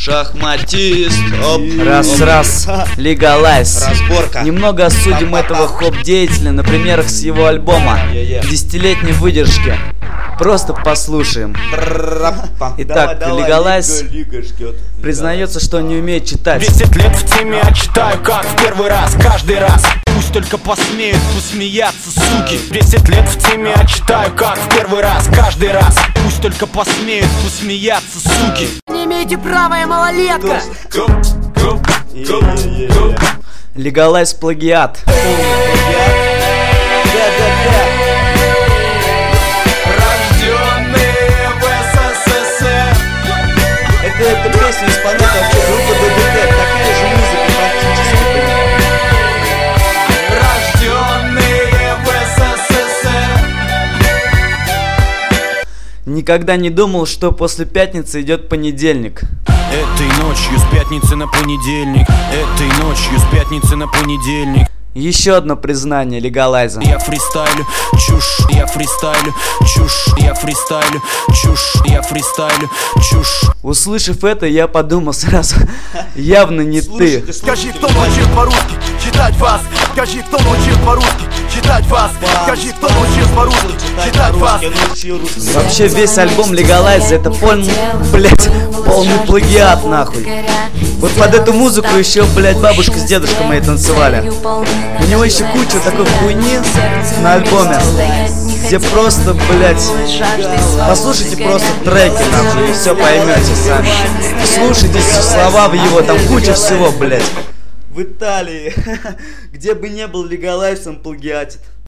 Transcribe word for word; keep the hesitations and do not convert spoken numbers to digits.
Шахматист. Оп, Раз, оп. раз, легалайз. Разборка. Немного осудим этого хоп-деятеля на примерах с его альбома десятилетней выдержки. Просто послушаем. Итак, легалайз признается, что он не умеет читать. Десять лет в теме, а читаю как в первый раз, каждый раз. Пусть только посмеют посмеяться, суки. Десять лет в теме, а читаю как в первый раз, каждый раз. Пусть только посмеют посмеяться, суки. Не имеете права, я малолетка. Легалайз плагиат. Это, это песня исполняет вообще группа ДДТ. Такая же музыка практически. Рожденные в СССР. Никогда не думал, что после пятницы идет понедельник. Этой ночью с пятницы на понедельник. Этой ночью с пятницы на понедельник. Еще одно признание легалайза. Я фристайлю, чушь, я фристайлю, чушь, я фристайлю, чушь, я фристайлю, чушь. Услышав это, я подумал сразу, явно не ты. Скажи, кто научил по-русски читать вас? Скажи, кто научил по-русски читать вас? Скажи, кто научил по-русски читать вас? Вообще весь альбом легалайза это полный, блять, полный плагиат нахуй. Вот под эту музыку еще, блять, бабушка с дедушкой мои танцевали. У него еще куча такой хуйни на альбоме, где просто, блять, послушайте просто треки нахуй и все поймете сами. Слушайте слова в его, там куча всего, блять. В Италии, где бы не был легалайз, он плагиатит.